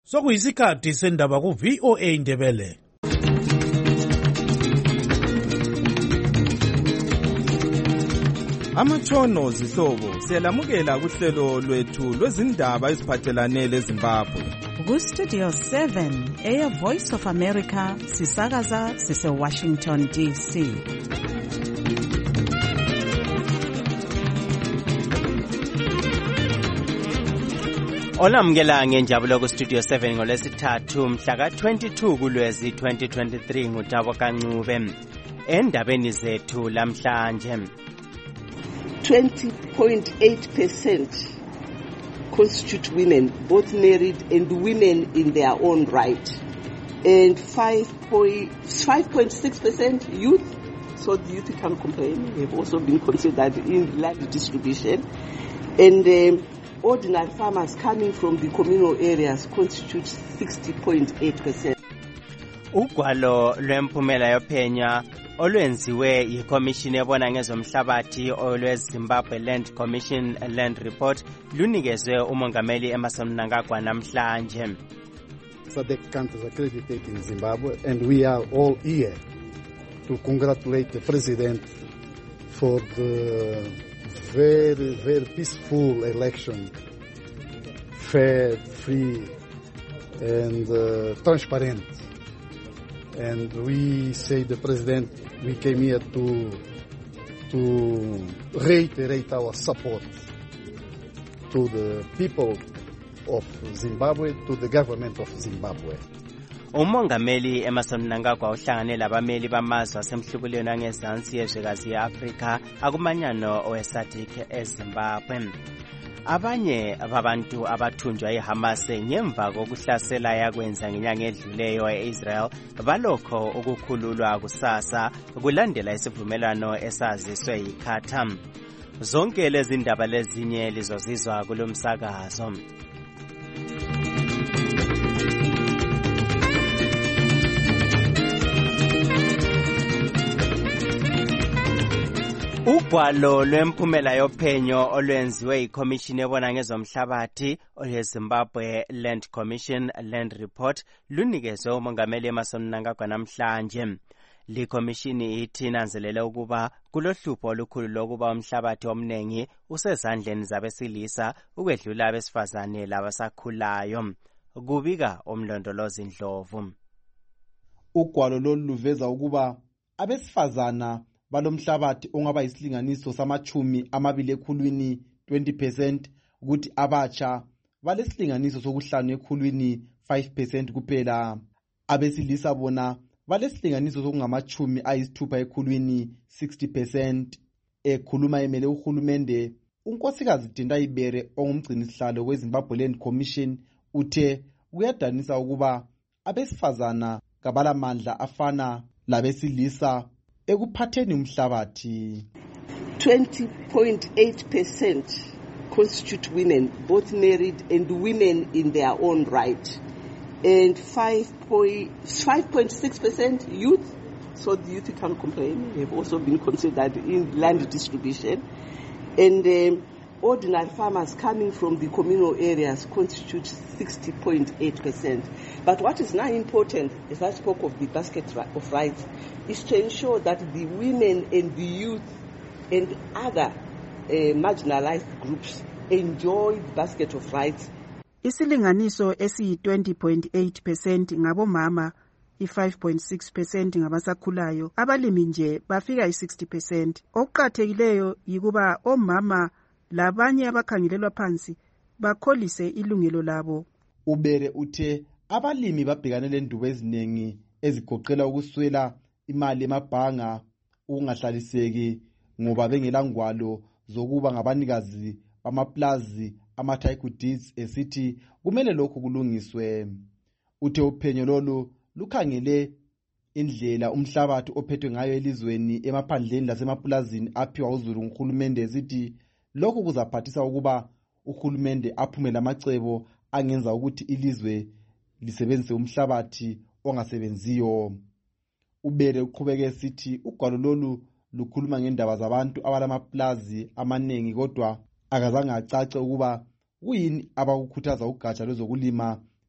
Sokuyisikhathi sendaba ku VOA Indebele. Amatshono zihlobo siyalamukela kuhlelo lwethu lwezindaba eziphathelane leZimbabwe. Ku-Studio 7 Air Voice of America sisakaza sise-Washington DC. Olamukela ngenjabulo ku-Studio 7 ngolwesithathu mhla ka-22 kuLwezi 2023 nguTabo Kancube. Endabeni zethu lamhlanje 20.8% constitute women, both married and women in their own right, and 5.6% youth. So the youth can complain. They've also been considered in land distribution, and ordinary farmers coming from the communal areas constitute 60.8%. Ugwalo lwemphumela yophenya olwenziwe yikomishini ebona ngezomhlabathi olweZimbabwe Land Commission Land Report lunikezwe umongameli Emmerson Mnangagwa namhlanje. SADC countries accredited in Zimbabwe, and we are all here to congratulate the president for the very, very peaceful election, fair, free, and transparent. And we say the president, we came here to reiterate our support to the people of Zimbabwe, to the government of Zimbabwe. Umongameli Emmerson Mnangagwa uhlangane labameli bamazwe asemhlukulweni angezansi yezwekazi ye-Afrika akumanyano owe-SADC eZimbabwe. Abanye babantu abathunjwa yiHamas ngemva kokuhlasela yakwenza ngenyanga edluleyo e-Israel balokho ukukhululwa kusasa kulandela isivumelwano esaziswe yiQatar. Zonke lezi ndaba lezinye lizozizwa kulomsakazo. Ugwalo lwemphumela yophenyo olwenziwe yikomishini ebona ngezomhlabathi olweZimbabwe Land Commission Land Report lunikezwe umongameli Emmerson Mnangagwa namhlanje. Likomishini ithi nanzelele ukuba kulohlupho olukhulu lokuba umhlabathi omningi usezandleni zabesilisa ukwedlula abesifazane labasakhulayo. Kubika umlondolozi Ndlovu. Ugwalo lolu luveza ukuba abesifazana balomhlabathi ongaba yisilinganiso samachumi amabili ekhulwini 20%, ukuthi abatsha balesilinganiso sokuhlanu ekhulwini 5% kuphela. Abesilisa bona balesilinganiso sokungamachumi ayisithupha ekhulwini 60%. Ekhuluma emele uhulumende, unkosikazi Tendai Bere ongumgcinisihlalo weZimbabwe Land Commission uthe kuyadanisa ukuba abesifazana kabalamandla afana labesilisa ekuphatheni umhlabathi. 20.8% constitute women, both married and women in their own right, and 5.6% youth. So the youth can complain. They've also been considered in land distribution, and ordinary farmers coming from the communal areas constitute 60.8%. But what is now important, as I spoke of the basket of rights, is to ensure that the women and the youth and other marginalized groups enjoy the basket of rights. Isilinganiso esiyi-20.8% ngabomama, i-5.6% ngabasakhulayo, abalimi nje bafika i-60%. Okuqakathekileyo yikuba omama labanye abakhangelelwa phansi bakholise ilungelo labo. Ubere uthe abalimi babhekane lendubo eziningi ezigoqela ukuswela imali emabhanga, ukungahlaliseki ngoba bengelangwalo zokuba ngabanikazi bamaplazi ama-title deeds, esithi kumele lokhu kulungiswe. Uthe uphenyo lolu lukhangele indlela umhlabathi ophethwe ngayo elizweni emaphandleni lasemapulazini aphiwa uzulu nguhulumende, esithi lokhu kuzaphathisa ukuba uhulumende aphume lamacebo angenza ukuthi ilizwe lisebenzise umhlabathi ongasebenziyo. Ubere uqhubeke esithi ugwalo lolu lukhuluma ngendaba zabantu abalamaplazi amaningi, kodwa akazange acace ukuba kuyini abakukhuthaza ugatsha lwezokulima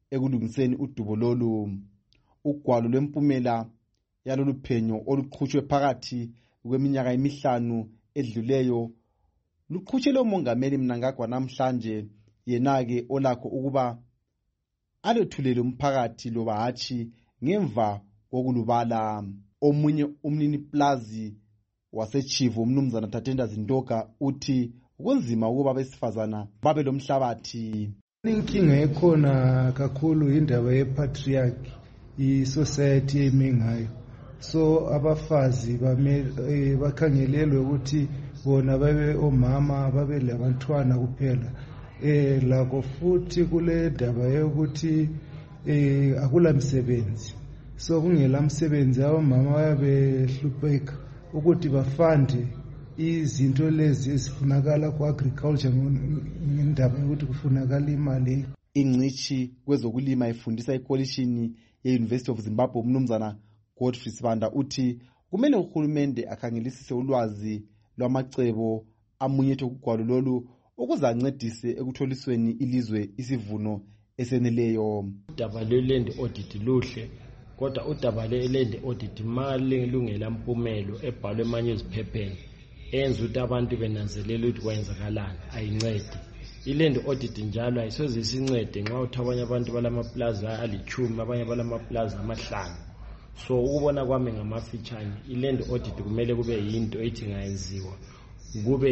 ekulungiseni udubo lolu. Ugwalo lwempumela yalolu phenyo oluqhutshwe phakathi kweminyaka emihlanu edluleyo luqhutshele umongameli Mnangagwa namhlanje, yena-ke olakho ukuba alethulele umphakathi loba hatshi ngemva kokulubala. Omunye umnini plazi waseChivu umnumzana Tatenda Zindoka uthi kunzima ukuba abesifazana babe lomhlabathi. Inkinga ekhona kakhulu indaba yepatriarchy, i-society emi ngayo. So abafazi bakhangelelwe ukuthi bona babe omama, babe labantwana kuphela. Lakho futhi kule ndaba yokuthi akula msebenzi. So kungela msebenzi abamama bayabehlupheka ukuthi bafande izinto lezi ezifunakala ku-agriculture ngendaba yokuthi kufunakala imali. Ingcitshi kwezokulima ifundisa ekolishini ye-University of Zimbabwe umnumzana Godfrey Sibanda uthi kumele uhulumende akhangelisise ulwazi lwamacebo amunyetho kugwalo lolu ukuze ancedise ekutholisweni ilizwe isivuno eseneleyo. Udaba lwe-land audit luhle, kodwa udaba lwe-land audit mali lungela mpumelo ebhalwe emanye eziphepheni enza ukuthi abantu benanzelela ukuthi kwenzakalani, ayincedi. I-land audit njalo ayisoze isincede nxa uthi abanye abantu balamaplaza ali-10, abanye balamaplaza amahlanu. So ukubona kwami ngamafitshane, i-land audit kumele kube yinto ethi ngayenziwa, kube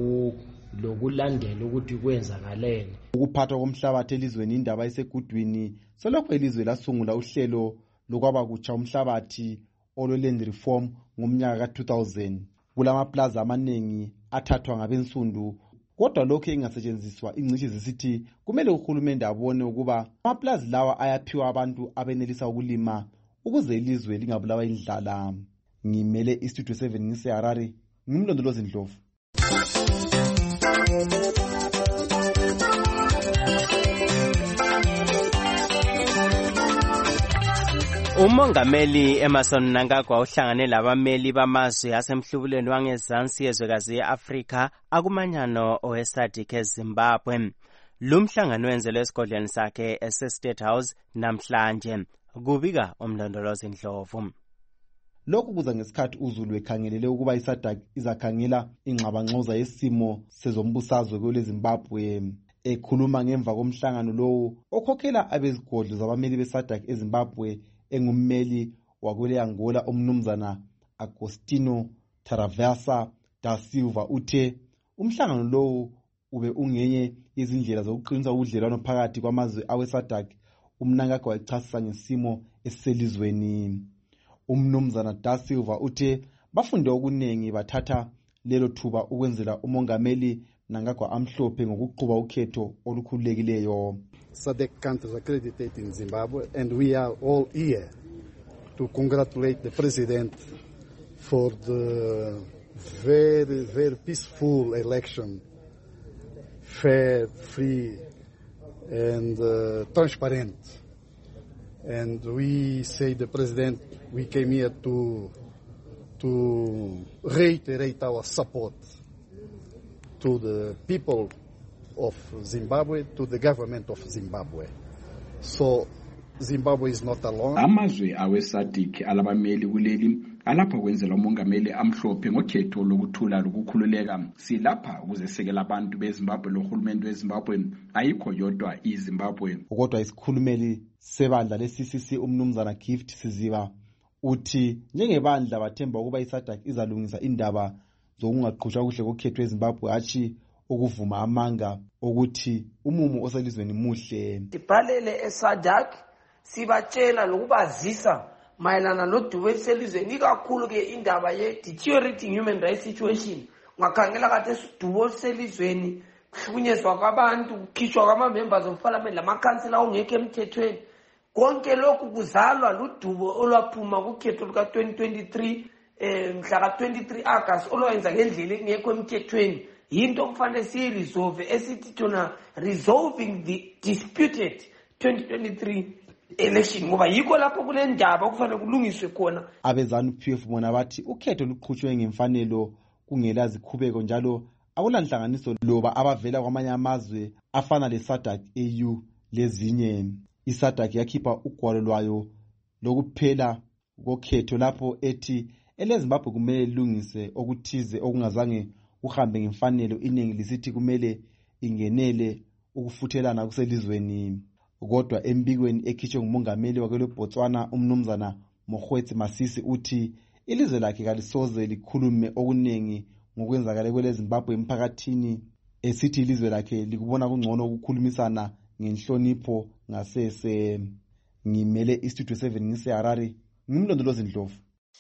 lokulandela ukuthi kwenzakaleni. Ukuphathwa komhlabathi elizweni indaba esegudwini selokhu ilizwe lasungula uhlelo lokwaba kutsha umhlabathi olo-land reform ngomnyaka ka-2000. Kulamaplaza amaningi athathwa ngabensundu, kodwa lokhu engasetshenziswa ingcitshi zisithi kumele uhulumende abone ukuba amaplazi lawa ayaphiwa abantu abenelisa ukulima ukuze ilizwe lingabulawa indlala. Ngimele iStudio 7 ngiseHarare, ngimlondolozi Ndlovu. Umongameli Emmerson Mnangagwa uhlangane labameli bamazwe asemhlubulweni wangezansi yezwekazi ye-Afrika akumanyano owe-SADC eZimbabwe. Lumhlangano wenzelwe esigodlweni sakhe ese-State House namhlanje. Kubika umlondolozi Ndlovu. Lokhu kuza ngesikhathi uZulu ekhangelele ukuba iSADC izakhangela ingxabangxoza yesimo sezombusazwe kwele Zimbabwe. Ekhuluma ngemva komhlangano lowo okhokhela abezigodlo zabameli beSADC eZimbabwe engummeli wakwele Angola umnumzana Agostinho Taravasa da Silva uthe umhlangano lowo ube ungenye izindlela zokuqinisa ubudlelwano phakathi kwamazwe awe-SADC. Umnangagwa echasisa ngesimo esiselizweni. Umnumzana da Silva uthe bafunde okuningi bathatha lelo thuba ukwenzela umongameli Mnangagwa amhlophe ngokuqhuba ukhetho olukhululekileyo. SADC countries accredited in Zimbabwe, and we are all here to congratulate the president for the very, very peaceful election, fair, free, and transparent. And we say the president, we came here to reiterate our support to the people of Zimbabwe, to the government of Zimbabwe. So Zimbabwe is not alone. Amazwe awe-SADC alabameli kuleli alapha kwenzela umongameli amhlophe ngokhetho lokuthula lokukhululeka. Silapha ukuzesekela abantu beZimbabwe lohulumende weZimbabwe, ayikho yodwa iZimbabwe. Kodwa isikhulumeli sebandla le-CCC umnumzana Gift Siziba uthi njengebandla bathemba ukuba iSADC izalungisa indaba zokungaqhutshwa kuhle kokhetho eZimbabwe hatshi ukuvuma amanga ukuthi umumo oselizweni muhle. Sibhalele eSADC sibatshela lokubazisa mayelana nodubo eliselizweni, ikakhulu ke indaba ye-deteriorating human rights situation. Ngakhangela kade isidubo eliselizweni, kuhlukunyezwa kwabantu, kukhishwa kwama-members of parliament lamakhansila ongekho emthethweni. Konke lokhu kuzalwa ludubo olwaphuma kukhetho luka-2023 mhla ka-23 August olwenza ngendlela ekungekho emthethweni. Yinto okufanele siyiresolve esithi thona resolving the disputed 2023 election, ngoba yikho lapho kule ndaba okufanele kulungiswe khona. Abezanu-PF bona bathi ukhetho luqhutshwe ngemfanelo kungela zikhubeko njalo akulanhlanganiso loba abavela kwamanye amazwe afana le-SADC AU lezinye. iSADC yakhipha ugwalo lwayo lokuphela kokhetho lapho ethi eleZimbabwe kumele lilungise okuthize okungazange kuhambe ngemfanelo, iningi lisithi kumele ingenele ukufuthelana kuselizweni. Kodwa embikweni ekhitshwe ngumongameli wakwe Botswana umnumzana Mokgweetsi Masisi uthi ilizwe lakhe kalisoze likhulume okuningi ngokwenzakala kweleZimbabwe emphakathini, esithi ilizwe lakhe likubona kungcono ukukhulumisana ngenhlonipho ngasese. Ngimele iStudio 7 ngiseHarare, ngimlondolozi Ndlovu.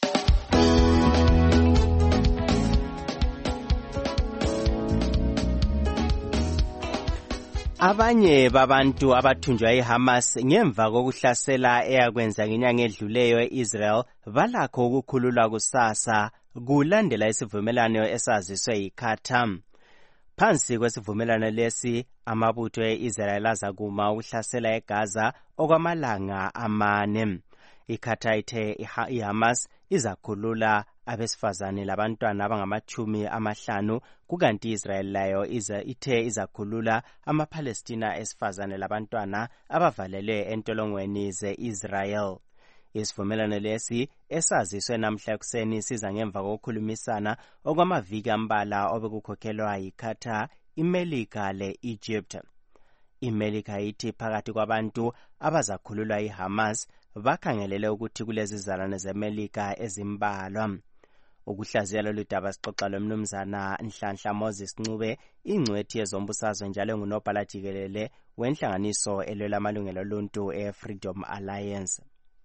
Abanye babantu abathunjwa yiHamas ngemva kokuhlasela eyakwenza ngenyanga edluleyo eIsrael balakho ukukhululwa kusasa kulandela isivumelwano esaziswe yiQatar. Phansi kwesivumelwano lesi, amabutho eIsrael azakuma ukuhlasela eGaza okwamalanga 4. iQatar ithe iHamas izakhulula abesifazane labantwana abangama-50, kukanti iIsrael layo ithe izakhulula amaPalestina esifazane labantwana abavalelwe entolongweni ze-Israel. Isivumelwano lesi esaziswe namhla ekuseni siza ngemva kokukhulumisana okwamaviki ambalwa obekukhokhelwa yiQatar, iMelika le-Egypt. iMelika ithi phakathi kwabantu abazakhululwa yiHamas bakhangelele ukuthi kulezi zizalwane zeMelika ezimbalwa. Ukuhlaziya lolu daba sixoxa lomnumzana Nhlanhla Moses Ncube, ingcwethi yezombusazwe njalo engunobhala jikelele wenhlanganiso elwela amalungelo oluntu eFreedom Alliance.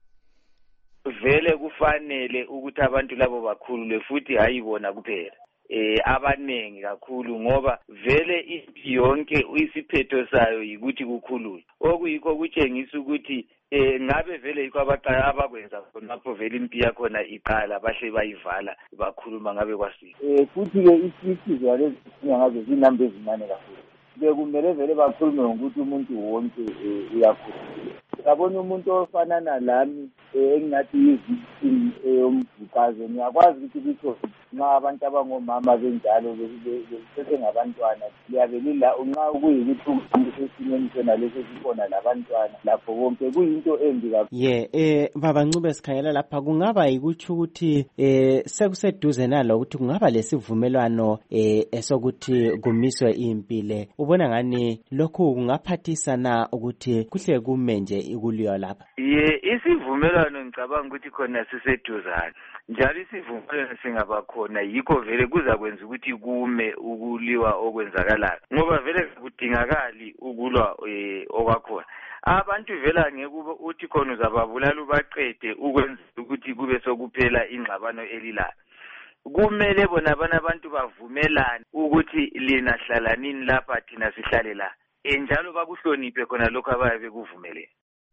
Vele kufanele ukuthi abantu labo bakhululwe, futhi hayibona kuphela, abanengi kakhulu, ngoba vele impi yonke isiphetho sayo yikuthi kukhululwe. Okuyikho kutshengisa ukuthi ngabe vele yikho abakwenza khonapho vele impi yakhona iqala bahle bayivala bakhuluma ngabe kwasini. Futhi-ke isizwe lezi ngazo zinamba ezincane kakhulu. Bekumele vele bakhulume ngokuthi umuntu wonke uyakhuluma. Yabona umuntu ofana nalami engingathi yizicini yomvukazo, ngiyakwazi ukuthi kutho nxa abantu abangomama benjalo besengabantwana liyabe lila nxa kuyikuthi umuntu sesimeni sona leso sikhona labantwana lapho konke kuyinto embi kakhulu. Baba Ncube, sikhangela lapha kungaba yikuthi ukuthi sekuseduze nalo ukuthi kungaba lesivumelwano esokuthi kumiswe impile. Ubona ngani lokhu kungaphathisa na ukuthi kuhle kume nje ikuliwa lapha? Isivumelwano ngicabanga ukuthi khona siseduzane, njalo isivumelwano singaba khona yikho vele kuzakwenza ukuthi kume ukuliwa okwenzakalayo, ngoba vele kudingakali ukulwa okwakhona. Abantu vele angeke uthi khona uzababulala ubaqede ukwenza ukuthi kube sokuphela ingxabano elilayo. Kumele bona abantu bavumelane ukuthi lina hlala nini lapha thina sihlale la, njalo bakuhloniphe khona lokho abayabe kuvumelene.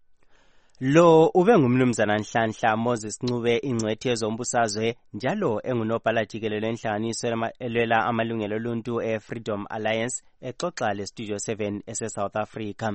Lo ube ngumnumzana Nhlanhla Moses Ncube, ingcwethi yezombusazwe njalo engunobhala jikelele wenhlanganiso elwela amalungelo oluntu eFreedom Alliance, exoxa leStudio 7 ese-South Africa.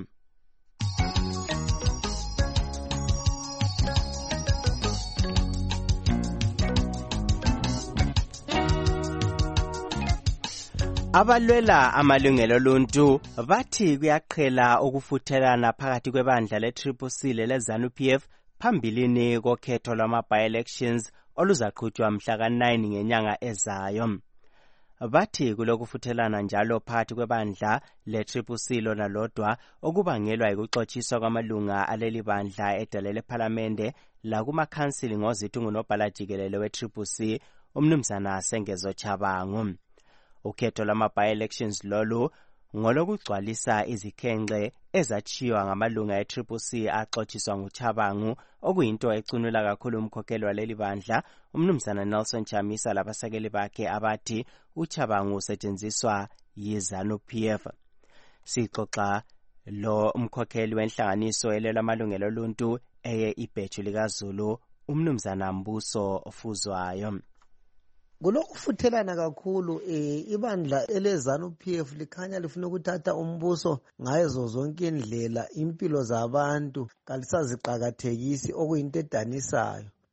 Abalwela amalungelo oluntu bathi kuyaqhela ukufuthelana phakathi kwebandla le-CCC lele-ZANU-PF phambilini kokhetho lwama-by-elections oluzaqhutshwa mhla ka-9 ngenyanga ezayo. Bathi kulokufuthelana njalo phakathi kwebandla le-CCC lona lodwa okubangelwa yikuxotshiswa kwamalunga aleli bandla edale lephalamende lakumakhansili ngozithi ngunobhala jikelele we-CCC umnumzana Sengezo Chabangu. Ukhetho lwama-by-elections lolu ngolokugcwalisa izikhenxe ezatshiywa ngamalunga e-CCC axotshiswa nguChabangu, okuyinto ecunula kakhulu umkhokheli waleli bandla umnumzana Nelson Chamisa labasekeli bakhe abathi uChabangu usetshenziswa yiZANU-PF. Sixoxa lo umkhokheli wenhlanganiso elwela amalungelo oluntu eye ibheju likaZulu umnumzana Mbuso Ofuzwayo. Kulokufuthelana kakhulu ibandla eleZANU-PF likhanya lifuna ukuthatha umbuso ngazo zonke indlela, impilo zabantu kalisaziqakathekisi, okuyinto edanisayo.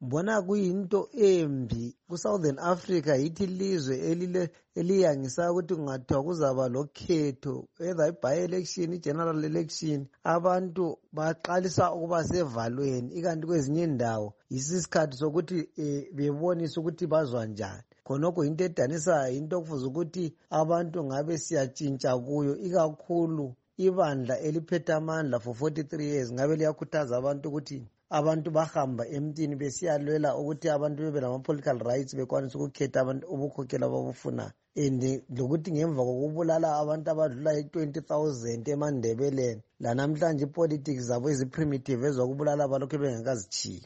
mbona kuyinto embi ku-Southern Africa yithi ilizwe eliyangisa ukuthi kungathiwa kuzaba lokhetho either i-by-election i-general election abantu baqalisa ukuba sevalweni ikanti kwezinye indawo yisisikhathi sokuthi bebonise ukuthi bazwa njani khonokho into edanisayo into okufuza ukuthi abantu ngabe siyatshintsha kuyo ikakhulu ibandla eliphethe amandla for 43 years ngabe liyakhuthaza abantu ukuthi abantu bahamba emntini besiyalwela ukuthi abantu bebe lama-political rights bekwanisa ukukhetha abantu ubukhokhela ababufunayo and lokuthi ngemva kokubulala abantu abadlula i-20,000 emandebeleni lanamhlanje i-politics zabo eziprimitive ezokubulala abalokhu bengakazichiyi.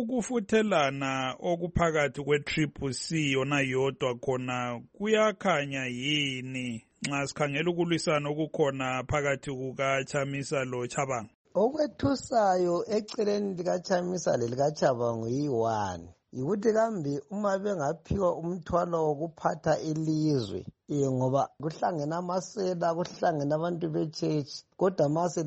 Ukufuthelana okuphakathi kwe-Triple C yona yodwa khona kuyakhanya yini nxa sikhangela ukulwisana okukhona phakathi kukaChamisa loChabanga? Okwethusayo eceleni likaChamisa lelikaChabanga yi-1 yikuthi kambe uma bengaphiwa umthwalo wokuphatha ilizwe ngoba kuhlangene amasela kuhlangene abantu bechechi kodwa mase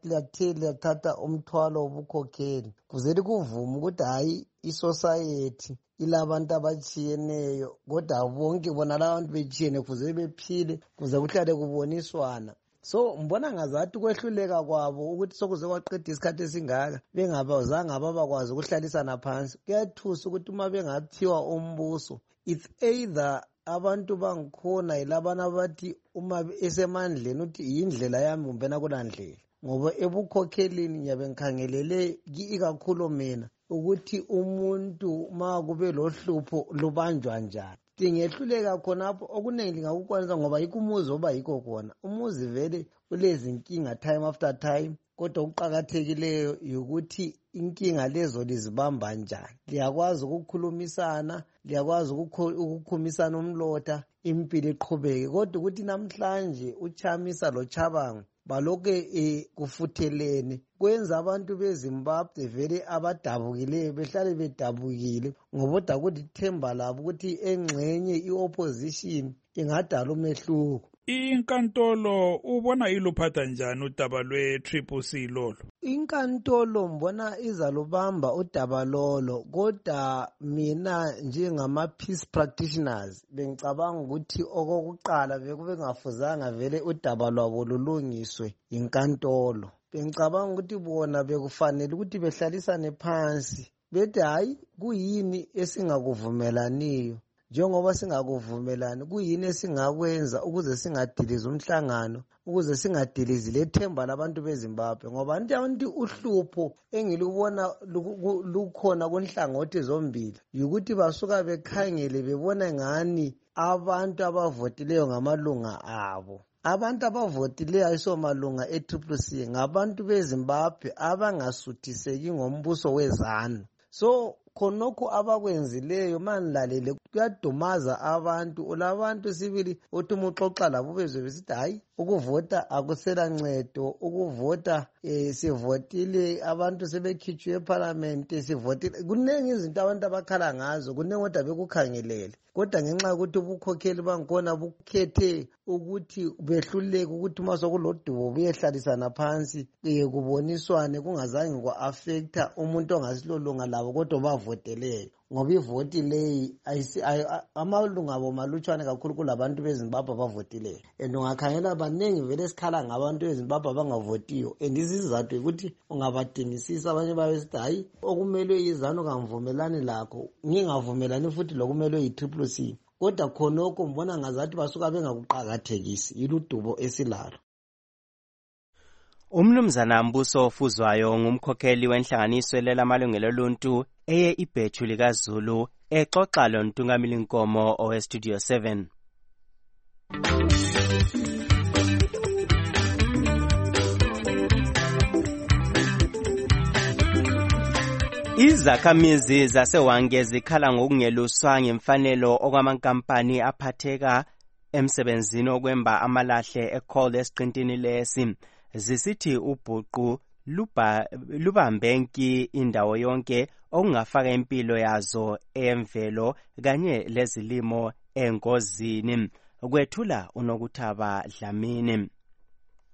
lithatha umthwalo wobukhokheli kuzeli kuvuma ukuthi hayi isociety ilabantu abatshiyeneyo kodwa bonke bona labantu betshiyene kuze bephile kuze kuhlale kuboniswana. So mbona ngazathi kwehluleka kwabo ukuthi sokuze kwaqeda isikhathi esingaka bengabazanga abakwazi ukuhlalisana phansi kuyathusa ukuthi uma bengaphiwa umbuso it's either abantu bangikhona yilabana bathi uma esemandleni uthi yindlela yami kumbe nakulandlela ngoba ebukhokhelini ngiyabe ngikhangelele ikakhulu mina ukuthi umuntu ma kube lohlupho lubanjwa njani singehluleka khonapho okuningi ngakukwanisa ngoba yikho umuzi oba yikho khona umuzi vele ulezinkinga time after time kodwa ukuqakathekileyo ukuthi inkinga lezo lizibamba njani liyakwazi ukukhulumisana liyakwazi ukukhumisana umlotha impilo iqhubeke kodwa ukuthi namhlanje uChamisa loChabanga balokhe kufuthelene kwenza abantu beZimbabwe vele abadabukileyo behlale bedabukile ngoba ukuthi themba labo ukuthi engxenye iopposition ingadala umehluko. Inkantolo ubona iluphatha njani udaba lwe-Triple C lolo? Inkantolo mbona izalubamba udaba lolo kodwa mina njengama-peace practitioners bengicabanga ukuthi okokuqala bekube ngafuzanga vele udaba lwabo lulungiswe inkantolo. Bengicabanga ukuthi bona bekufanele ukuthi behlalisane phansi bethi hayi kuyini esingakuvumelaniyo njengoba singakuvumelani kuyini esingakwenza ukuze singadilizi umhlangano ukuze singadilizi lethemba labantu beZimbabwe ngoba nti uhlupho engilubona lukhona kunhlangothi zombili ukuthi basuka bekhangele bebona ngani abantu abavotileyo ngamalunga abo. Abantu abavotileyo ayisomalunga e-Triple C ngabantu beZimbabwe abangasuthiseki ngombuso wezanu. So khonokho abakwenzileyo manilalele kuyadumaza abantu ulabantu sibili uthi umuxoxa labo bezwe besithi hayi ukuvota akusela ncedo ukuvota sivotile abantu sebekhitshwe eParliament sivotile kunengi izinto abantu abakhala ngazo kunengi kodwa bekukhangelele kodwa ngenxa yokuthi ubukhokheli bangikhona bukhethe ukuthi behluleke ukuthi uma sokulodubo buyehlalisana phansi kuboniswane kungazange kwa-affecta umuntu ongasilolunga labo kodwa bavoteleyo ngoba ivoti leyi amalunga abo malutshwane kakhulu kulabantu beZimbabwe abavotileyo and ungakhangela baningi vele esikhala ngabantu beZimbabwe abangavotiyo and isizathu ukuthi ungabadingisisa abanye babesithi hayi okumelwe yizanu kangivumelani lakho ngingavumelani futhi lokumelwe yi-Triple C kodwa khonokho mbona ngazathi basuka bengakuqakathekisi iludubo esilalo. Umnumzana Mbuso Ofuzwayo ngumkhokheli wenhlanganiso lelamalungelo oluntu eye ibhethu likaZulu exoxa loNtungamili Nkomo oweStudio 7. Izakhamizi zaseWange zikhala ngokungeluswa ngemfanelo okwamankampani aphatheka emsebenzini okwemba amalahle eCoal esiqintini lesi. Zisithi ubhuqu lubambenki indawo yonke okungafaka impilo yazo emvelo kanye lezilimo engozini. Kwethula uNokuthaba Dlamini.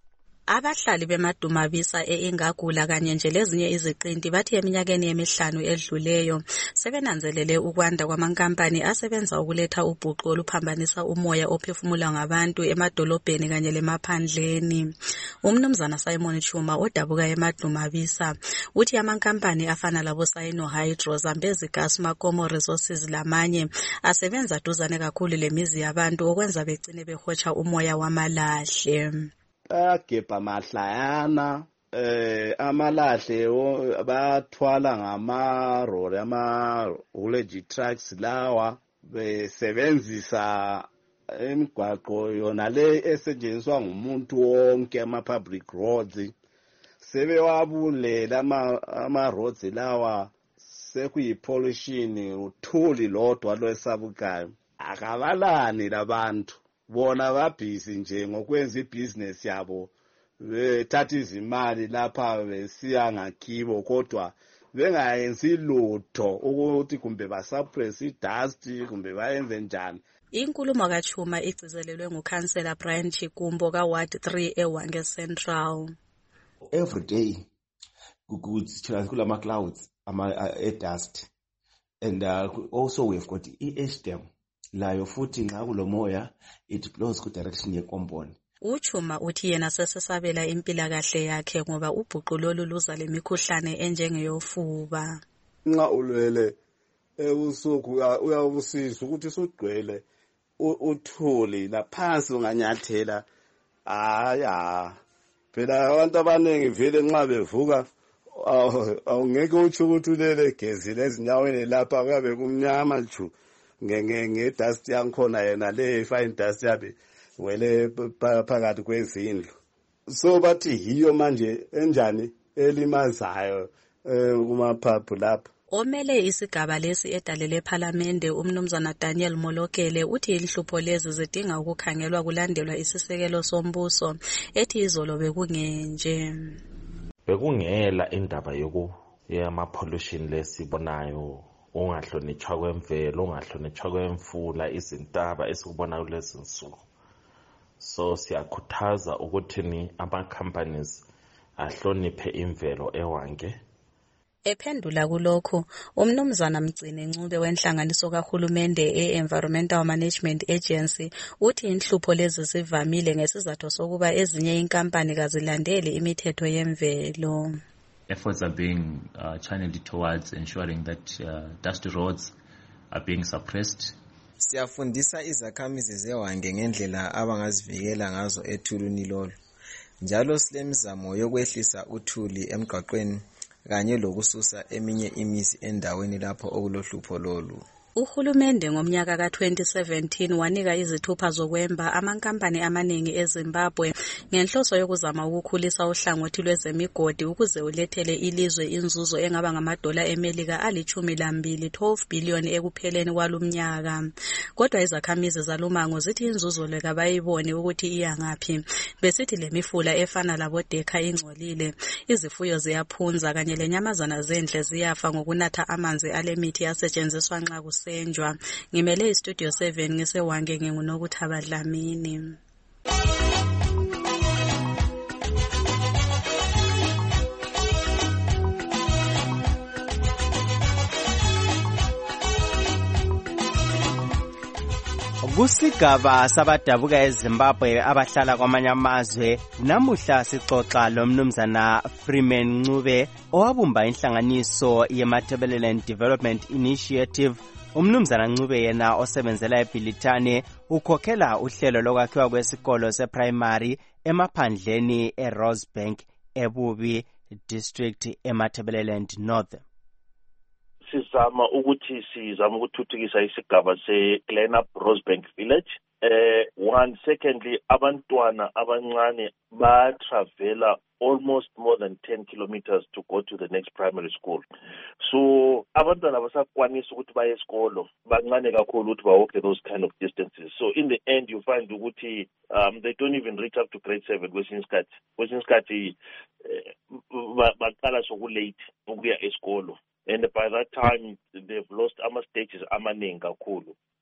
Abahlali beMadumabisa eIngagula kanye nje lezinye iziqinti bathi eminyakeni emihlanu edluleyo sebenanzelele ukwanda kwamankampani asebenza ukuletha ubhuqu oluphambanisa umoya ophefumulwa ngabantu emadolobheni kanye lemaphandleni. Umnumzana Simon Chuma odabuka eMadumabisa uthi amankampani afana labo Sinohydro, Zambezi Gas, Makomo Resources lamanye asebenza duzane kakhulu lemizi yabantu okwenza begcine behotsha umoya wamalahle. Agebha mahlayana amalahle bathwala ngamaroli ama-haulage trucks lawa besebenzisa imigwaqo yona le esetshenziswa ngumuntu wonke ama-public roads sebewabulela ama-roads lawa sekuyipollution uthuli lodwa lwesabukayo akabalani labantu bona babhizi nje ngokwenza ibhizinesi yabo bethatha izimali lapha besiya ngakibo kodwa bengayenzi lutho ukuthi kumbe basuppress idust kumbe bayenze njani. Inkulumo kaChuma igcizelelwe nguKhansela Brian Chikumbo kaWard 3 eWange Central. Every day kulama clouds dust and also we've got EHDM layo futhi nxa kulomoya it blows ku direction yekomboni. Uchuma uthi yena sesesabela impilakahle yakhe ngoba ubhuqu lolu luza lemikhuhlane enjengeyofuba. Nxa ulwele ebusuku uyabusisa ukuthi sugcwele uthuli laphansi unganyathela phela abantu abaningi vele nxa bevuka awungeke utsho ukuthi ulele gezile ezinyaweni lapha kuyabe kumnyama nju ngedust yankhona yena le fine dust yabe wele phakathi kwezindlu. So bathi hiyo manje enjani elimazayo kumaphaphu lapha. Omele isigaba lesi edalele parliamente umnumzana Daniel Molokele uthi inhlupho lezi zidinga ukukhangelwa kulandelwa isisekelo sombuso ethi izolo bekungenje. Bekungela indaba yama pollution lesibonayo ungahlonitshwa kwemvelo ungahlonitshwa kwemfula izintaba esikubona kulezi nsuku. So siyakhuthaza ukuthi ama companies ahloniphe imvelo eWange. Ephendula kulokho umnumzana Mgcine Ncube wenhlanganiso kahulumende e-Environmental Management Agency uthi inhlupho lezi zivamile ngesizathu sokuba ezinye inkampani kazilandeli imithetho yemvelo. Efforts are being channeled towards ensuring that dusty roads are being suppressed. Siyafundisa izakhamizi zeWange ngendlela abangazivikela ngazo ethulini lolu. Njalo silemizamo yokwehlisa uthuli emgwaqweni kanye lokususa eminye imizi endaweni lapho okulohlupho lolu. Uhulumende ngomnyaka ka-2017 wanika izithupha zokwemba amankampani amaningi eZimbabwe ngenhloso yokuzama ukukhulisa uhlangothi lwezemigodi ukuze ulethele ilizwe inzuzo engaba ngamadola eMelika ali-12 12 billion ekupheleni kwalumnyaka. Kodwa izakhamizi zalumango zithi inzuzo le kabayiboni ukuthi iya ngaphi. Besithi lemifula efana labodekha ingcolile, izifuyo ziyaphunza kanye lenyamazana zendle ziyafa ngokunatha amanzi alemithi asetshenziswa nxa kusenjwa. Ngimele iStudio 7 ngiseWange nginguNokuthaba Dlamini. Kusigaba sabadabuka eZimbabwe abahlala kwamanye amazwe namuhla sixoxa lomnumzana Freeman Ncube owabumba inhlanganiso yeMatabeleland Development Initiative. Umnumzana Ncube yena osebenzela eBhilitane ukhokhela uhlelo lokwakhiwa kwesikolo seprimary emaphandleni eRosebank eBubi district eMatabeleland North. Sizama ukuthuthukisa isigaba se-Cleanup Rosebank Village. Secondly, abantwana abancane ba-travela almost more than 10 kilometers to go to the next primary school. So abantwana basakwanisa ukuthi baye esikolo bancane kakhulu ukuthi bawalk those kind of distances. So in the end you find ukuthi they don't even reach up to grade 7 kwesinye isikhathi baqala sokulate ukuya esikolo. And by that time, they've lost ama stages amaningi kakhulu.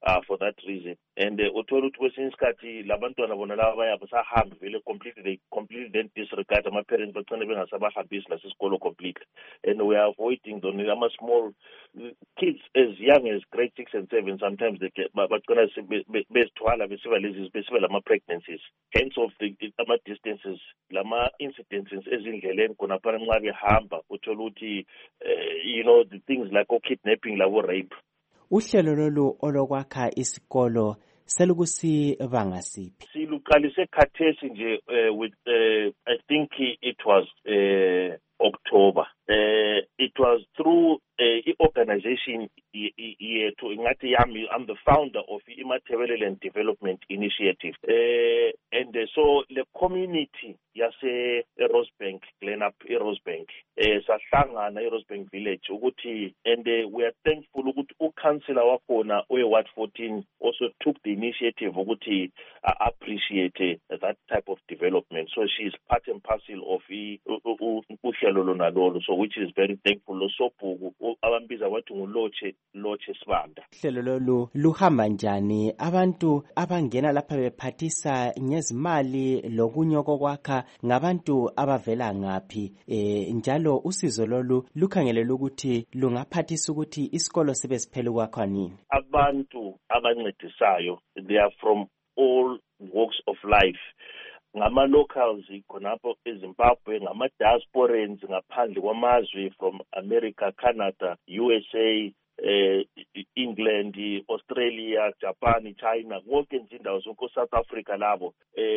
for that reason. And uthola ukuthi kwesinye isikhathi labantwana bona laba bayabo sahamba vele completely then disregard ama-parents bagcine bengasabahambisi nasesikolo completely. And we are avoiding those small kids as young as grade 6 and 7. Sometimes they get bagcina bezithwala besiba lama-pregnancies. Hence of the ama-distances, lama-incidences ezindleleni khonaphana nxa behamba uthola ukuthi the things like kidnapping labo rape. Uhlelo lolu olokwakha isikolo selukusibanga siphi? Siluqalise khathesi nje with I think it was October. It was through organization yethu ingathi yami. I'm the founder of Immaterial Development Initiative. And so the community yase Rosebank, Glenup Rosebank, sahlangana Rosebank village ukuthi, and we are thankful ukuthi uCouncillor wakhona Ward 14 also took the initiative ukuthi appreciate that type of development. So she is part and parcel of uhlelo lona lolo, so which is very thankful. Losophuku abambiza wathi nguloche Sibanda. Uhlelo lolu luhamba njani? Abantu abangena lapha bephathisa ngezimali lokunye okwakha ngabantu abavela ngaphi? Njalo usizo lolu lukhangelele ukuthi lungaphathisa ukuthi isikolo sibe siphele ukwakha nini? Abantu abancedisayo, they are from all walks of life. Ngama-locals khonapho eZimbabwe, ngama-diasporans ngaphandle kwamazwe from America, Canada, USA, England, Australia, Japan, China, konke nje indawo zonke South Africa labo.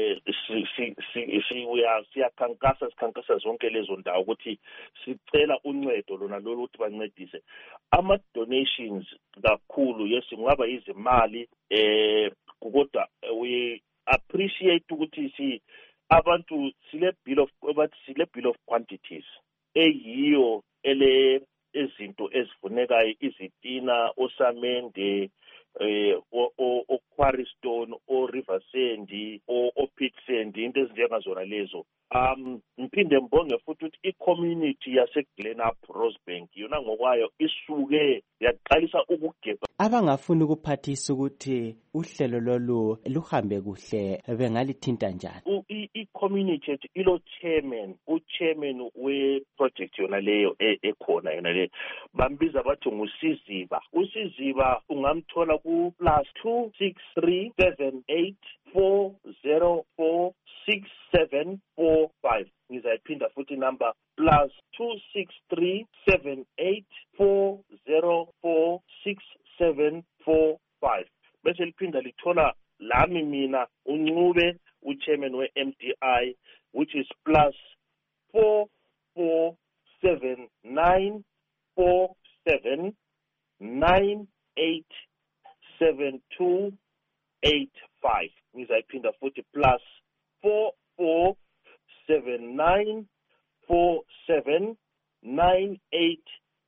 Sikhankasa zonke lezo ndawo ukuthi sicela uncedo lona lolu ukuthi bancedise. Ama-donations kakhulu, yes, kungaba izimali, kodwa we appreciate ukuthi abantu sile bill of quantities eyiyo ezinto ezifunekayo, izitina, osamende, o-quarrystone, o-riversand, o-pitsand, into ezinjengazona lezo. Ngiphinde mbonge futhi ukuthi i-community yaseGlenup Rosebank yona ngokwayo isuke yaqalisa ukugeba. Abangafuni ukuphathisa ukuthi uhlelo lolu luhambe kuhle bengalithinta njani? I-community yethu ilo chairman we-project yona leyo ekhona yona leyo. Bambiza bathi nguSiziba. uSiziba ungamthola ku +263 78 404 6745. Ngizayiphinda futhi number +263 78 404 6745. Bese liphinda lithola lami mina uNcube, uchairman we-MDI, which is +4479 47 98 7285. Ngizayiphinda futhi +4479 47 98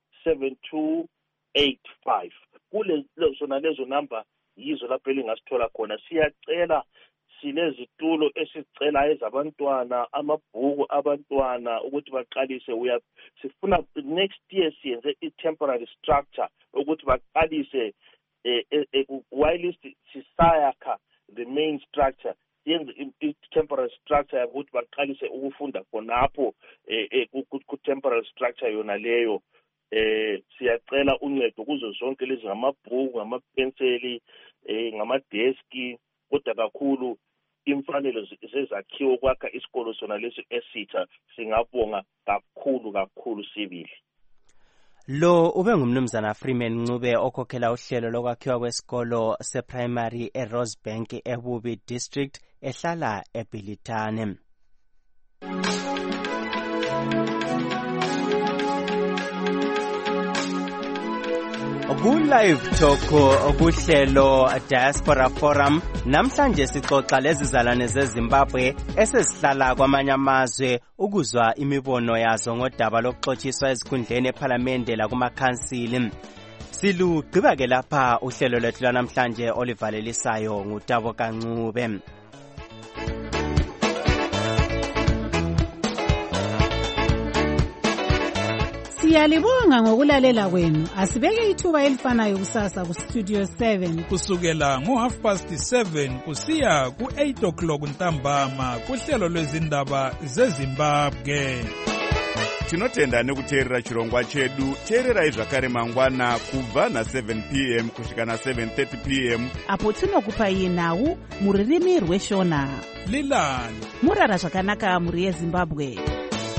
7285. Kule lezo number yizo lapho elingasithola khona. Siyacela sinezitulo esicela ezabantwana, amabhuku abantwana ukuthi baqalise. Sifuna next year siyenze i-temporary structure ukuthi baqalise while sisayakha the main structure, yenze i-temporary structure ukuthi baqalise ukufunda khonapho ku-temporary structure yona leyo. Siyacela uncedo kuzo zonke lezi ngamabhuku, ngamapenseli, ngamadeski, kodwa kakhulu imfanelo zezakhiwo kwakha isikolo sona lesi esitha. Singabonga kakhulu sibili. Lo ube ngumnumzana Freeman Ncube okhokhela uhlelo lokwakhiwa kwesikolo seprimary eRosebank eBubi district ehlala eBhilitane. Ku-Live Talk kuhlelo Diaspora Forum namhlanje sixoxa lezizalwane zeZimbabwe esesihlala kwamanye amazwe ukuzwa imibono yazo ngodaba lokuxotshiswa ezikhundleni eParliament lakumakhansili. Silugqiba ke lapha uhlelo lwethu lwanamhlanje olivalelisayo nguTabo Kancube. Siyalibonga ngokulalela kwenu. Asibeke ithuba elifanayo kusasa ku Studio 7 kusukela ngo7:30 kusiya ku8:00 ntambama kuhlelo lwezindaba zeZimbabwe. Tinotenda nekuteerera chirongwa chedu. Teererai zvakare mangwana kubva na7 p.m. kusvika na7:30 p.m. apo tinokupai nhau muririmi rweshona. Lilani murara zvakanaka muri yeZimbabwe.